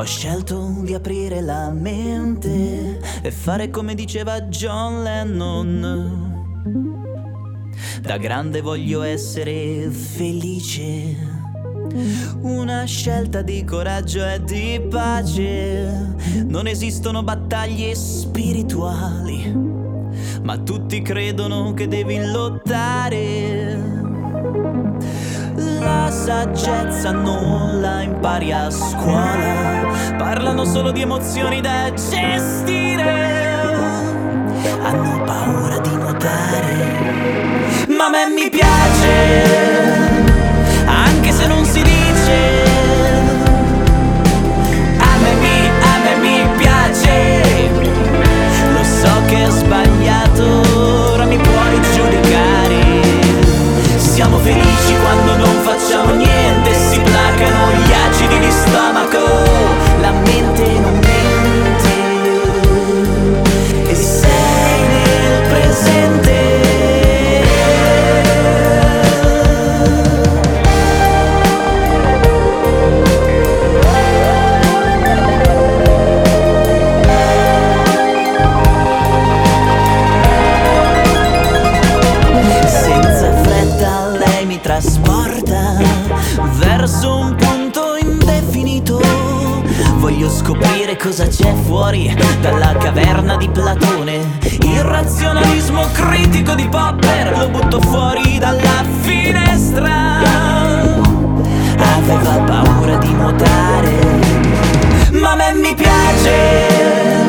Ho scelto di aprire la mente e fare come diceva John Lennon. Da grande voglio essere felice, una scelta di coraggio e di pace. Non esistono battaglie spirituali, ma tutti credono che devi lottare. La saggezza non la impari a scuola, parlano solo di emozioni da gestire. Hanno paura di nuotare, ma a me mi piace, anche se non si dice. A me mi piace, lo so che è sbagliato, ora mi puoi giudicare. Siamo felici quando non facciamo niente, si placano gli acidi di stomaco, la mente non mente e sei nel presente. Trasporta verso un punto indefinito. Voglio scoprire cosa c'è fuori dalla caverna di Platone. Il razionalismo critico di Popper lo butto fuori dalla finestra. Aveva paura di nuotare, ma a me mi piace,